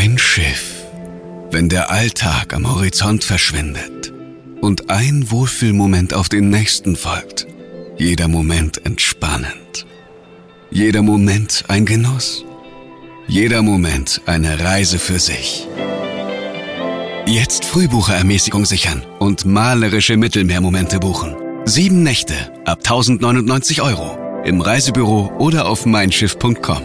Ein Schiff, wenn der Alltag am Horizont verschwindet und ein Wohlfühlmoment auf den nächsten folgt. Jeder Moment entspannend. Jeder Moment ein Genuss. Jeder Moment eine Reise für sich. Jetzt Frühbucherermäßigung sichern und malerische Mittelmeermomente buchen. 7 Nächte ab 1.099 € im Reisebüro oder auf meinschiff.com.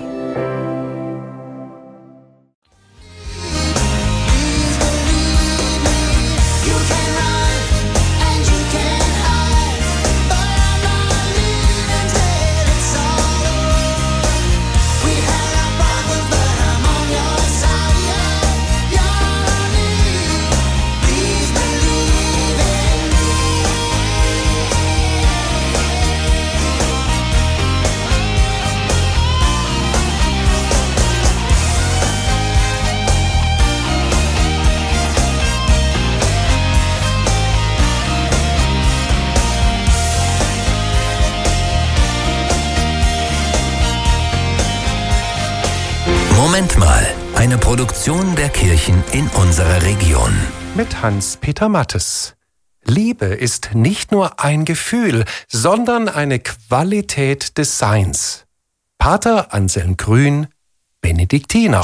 Moment mal, eine Produktion der Kirchen in unserer Region. Mit Hans-Peter Mattes. Liebe ist nicht nur ein Gefühl, sondern eine Qualität des Seins. Pater Anselm Grün, Benediktiner.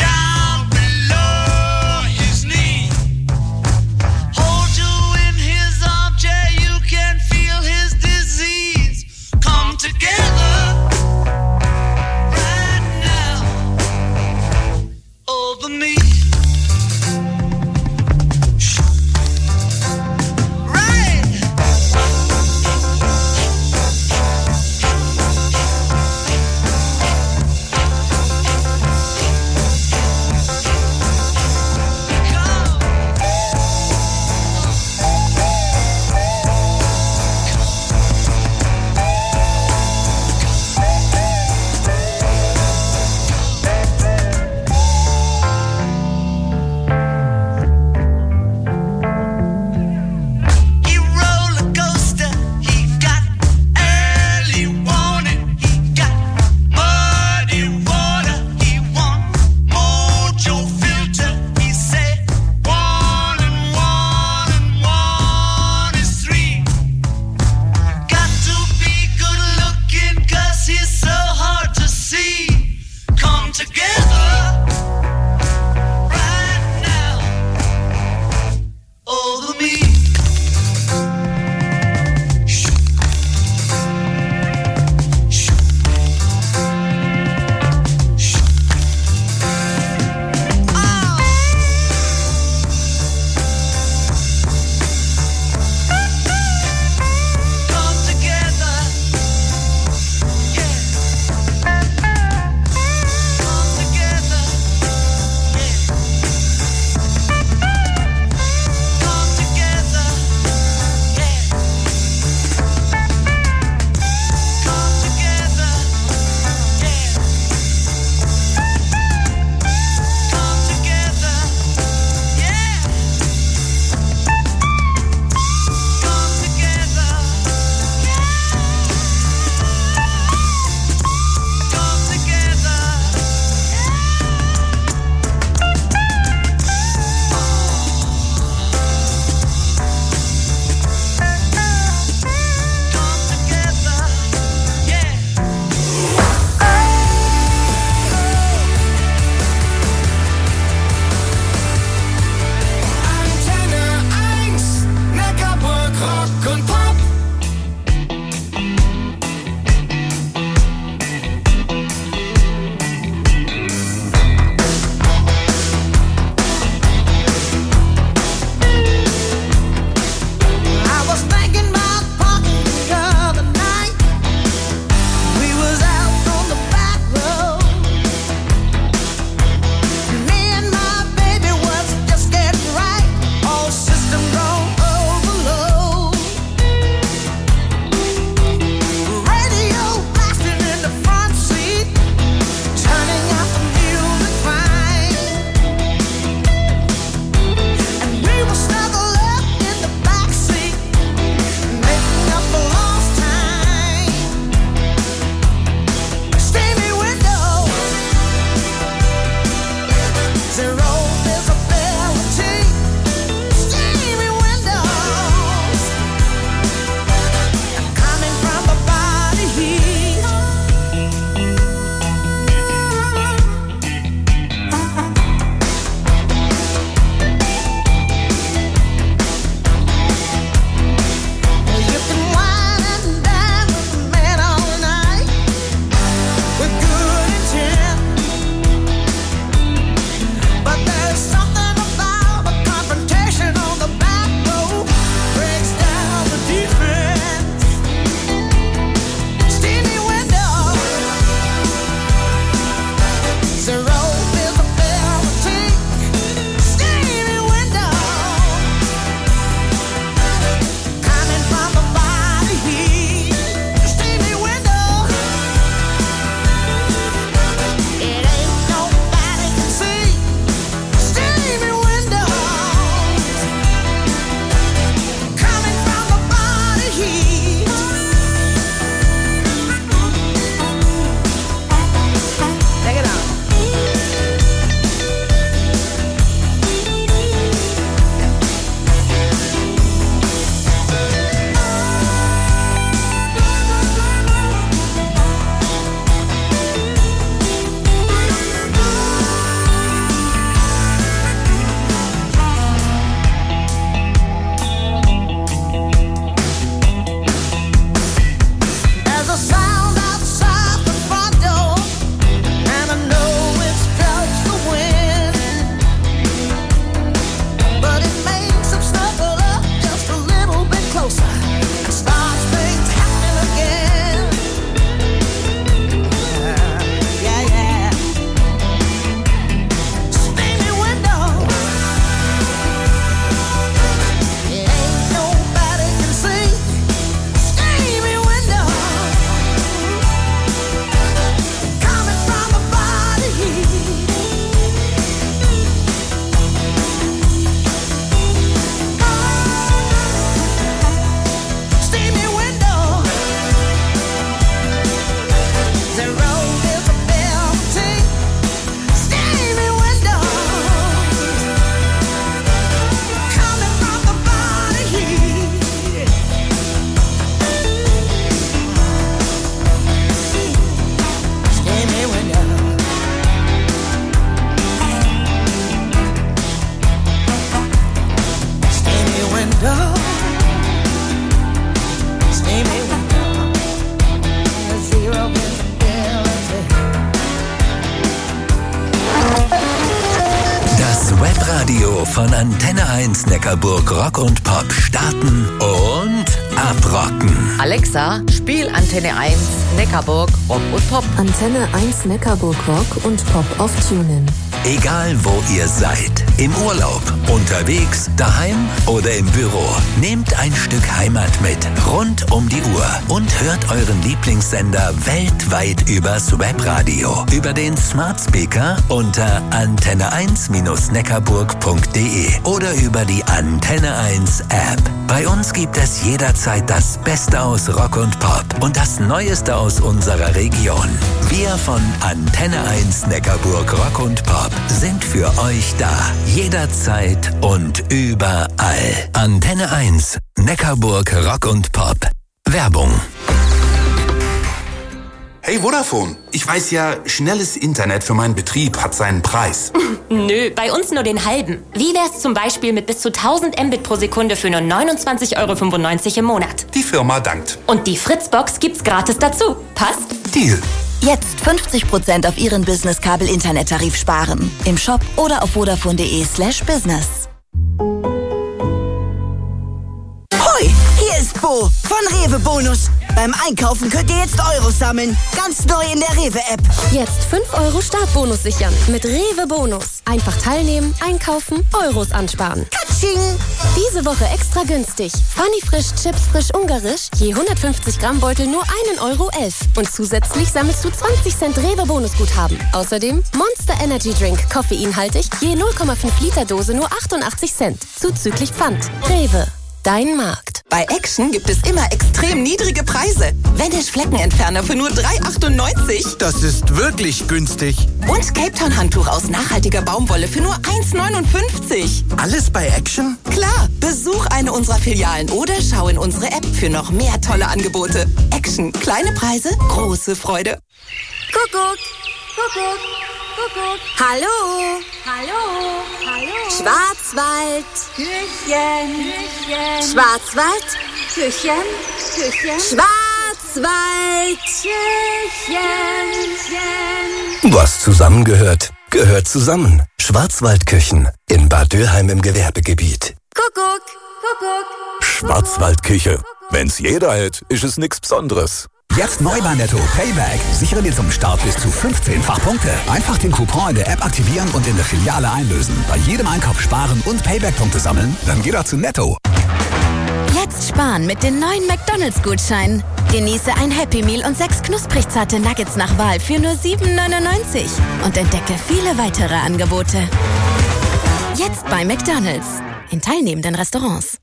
Hold you in his von Antenne 1 Neckarburg Rock und Pop starten und abrocken. Alexa, spiel Antenne 1 Neckarburg Rock und Pop. Antenne 1 Neckarburg Rock und Pop auf TuneIn. Egal wo ihr seid, im Urlaub, unterwegs, daheim oder im Büro, nehmt ein Stück Heimat mit, rund um die Uhr und hört euren Lieblingssender weltweit übers Webradio, über den Smart Speaker unter antenne1-neckarburg.de oder über die Antenne 1 App. Bei uns gibt es jederzeit das Beste aus Rock und Pop und das Neueste aus unserer Region. Wir von Antenne 1 Neckarburg Rock und Pop sind für euch da, jederzeit und überall. Antenne 1 Neckarburg Rock und Pop. Werbung. Hey Vodafone, ich weiß ja, schnelles Internet für meinen Betrieb hat seinen Preis. Nö, bei uns nur den halben. Wie wär's zum Beispiel mit bis zu 1000 Mbit pro Sekunde für nur 29,95 € im Monat? Die Firma dankt. Und die Fritzbox gibt's gratis dazu. Passt? Deal. Jetzt 50% auf Ihren Business-Kabel-Internettarif sparen. Im Shop oder auf vodafone.de/business. Hoi, hier ist Bo von Rewe Bonus. Beim Einkaufen könnt ihr jetzt Euros sammeln. Ganz neu in der Rewe-App. Jetzt 5 € Startbonus sichern mit Rewe Bonus. Einfach teilnehmen, einkaufen, Euros ansparen. Katsching! Diese Woche extra günstig. Funny Frisch Chips frisch ungarisch. Je 150 Gramm Beutel nur 1,11 € Und zusätzlich sammelst du 20 Cent Rewe Bonusguthaben. Außerdem Monster Energy Drink koffeinhaltig. Je 0,5 Liter Dose nur 88 Cent. Zuzüglich Pfand. Rewe. Dein Markt. Bei Action gibt es immer extrem niedrige Preise. Vanish Fleckenentferner für nur 3,98 €. Das ist wirklich günstig. Und Cape Town Handtuch aus nachhaltiger Baumwolle für nur 1,59 €. Alles bei Action? Klar, besuch eine unserer Filialen oder schau in unsere App für noch mehr tolle Angebote. Action, kleine Preise, große Freude. Kuckuck, Kuckuck, Kuckuck. Hallo, hallo, hallo. Schwarzwald. Küchen, Küchen. Schwarzwald. Küchen, Küchen. Schwarzwald. Küchen, Küchen. Was zusammengehört, gehört zusammen. Schwarzwaldküchen in Bad Dürheim im Gewerbegebiet. Kuckuck, Kuckuck. Schwarzwaldküche. Wenn's jeder hält, ist es nichts Besonderes. Jetzt neu bei Netto Payback. Sichere dir zum Start bis zu 15-fach Punkte. Einfach den Coupon in der App aktivieren und in der Filiale einlösen. Bei jedem Einkauf sparen und Payback-Punkte sammeln? Dann geh doch zu Netto. Jetzt sparen mit den neuen McDonald's-Gutscheinen. Genieße ein Happy Meal und 6 knusprig zarte Nuggets nach Wahl für nur 7,99 € und entdecke viele weitere Angebote. Jetzt bei McDonald's. In teilnehmenden Restaurants.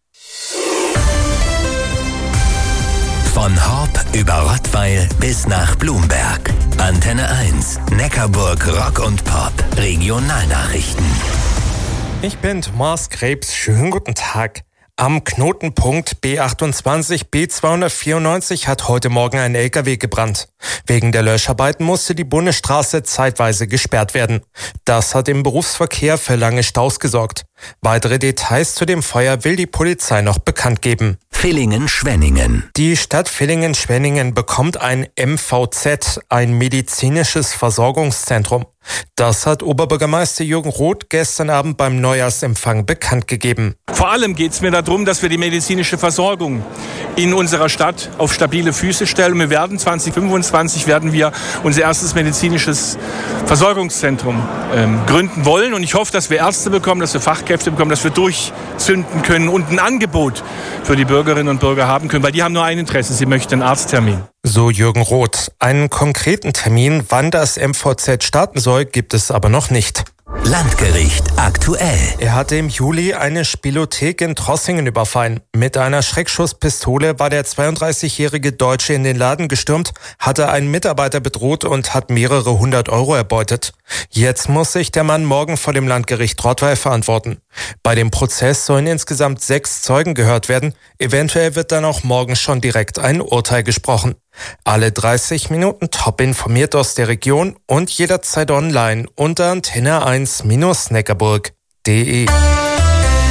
Von Horb über Rottweil bis nach Blumberg. Antenne 1, Neckarburg Rock und Pop. Regionalnachrichten. Ich bin Thomas Krebs. Schönen guten Tag. Am Knotenpunkt B28 B294 hat heute Morgen ein LKW gebrannt. Wegen der Löscharbeiten musste die Bundesstraße zeitweise gesperrt werden. Das hat im Berufsverkehr für lange Staus gesorgt. Weitere Details zu dem Feuer will die Polizei noch bekannt geben. Villingen-Schwenningen. Die Stadt Villingen-Schwenningen bekommt ein MVZ, ein medizinisches Versorgungszentrum. Das hat Oberbürgermeister Jürgen Roth gestern Abend beim Neujahrsempfang bekannt gegeben. Vor allem geht es mir darum, dass wir die medizinische Versorgung in unserer Stadt auf stabile Füße stellen. Wir werden 2025 unser erstes medizinisches Versorgungszentrum gründen wollen. Und ich hoffe, dass wir Ärzte bekommen, dass wir Fachkräfte bekommen, dass wir durchzünden können und ein Angebot für die Bürgerinnen und Bürger haben können, weil die haben nur ein Interesse, sie möchten einen Arzttermin. So Jürgen Roth. Einen konkreten Termin, wann das MVZ starten soll, gibt es aber noch nicht. Landgericht aktuell. Er hatte im Juli eine Spielothek in Trossingen überfallen. Mit einer Schreckschusspistole war der 32-jährige Deutsche in den Laden gestürmt, hatte einen Mitarbeiter bedroht und hat mehrere 100 € erbeutet. Jetzt muss sich der Mann morgen vor dem Landgericht Rottweil verantworten. Bei dem Prozess sollen insgesamt 6 Zeugen gehört werden. Eventuell wird dann auch morgen schon direkt ein Urteil gesprochen. Alle 30 Minuten top informiert aus der Region und jederzeit online unter antenne1-neckarburg.de.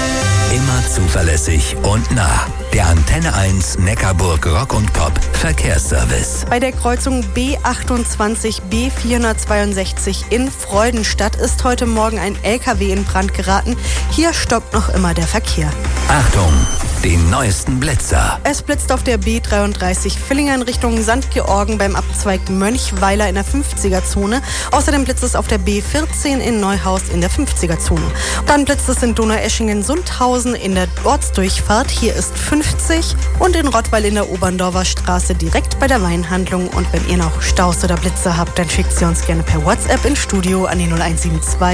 Immer zuverlässig und nah. Der Antenne 1 Neckarburg Rock und Pop Verkehrsservice. Bei der Kreuzung B28 B462 in Freudenstadt ist heute Morgen ein LKW in Brand geraten. Hier stoppt noch immer der Verkehr. Achtung, den neuesten Blitzer. Es blitzt auf der B33 Villingen in Richtung St. Georgen beim Abzweig Mönchweiler in der 50er-Zone. Außerdem blitzt es auf der B14 in Neuhaus in der 50er-Zone. Dann blitzt es in Donaueschingen-Sundhausen in der Ortsdurchfahrt. Hier ist 50 und in Rottweil in der Oberndorfer Straße direkt bei der Weinhandlung. Und wenn ihr noch Staus oder Blitzer habt, dann schickt sie uns gerne per WhatsApp ins Studio an die 0172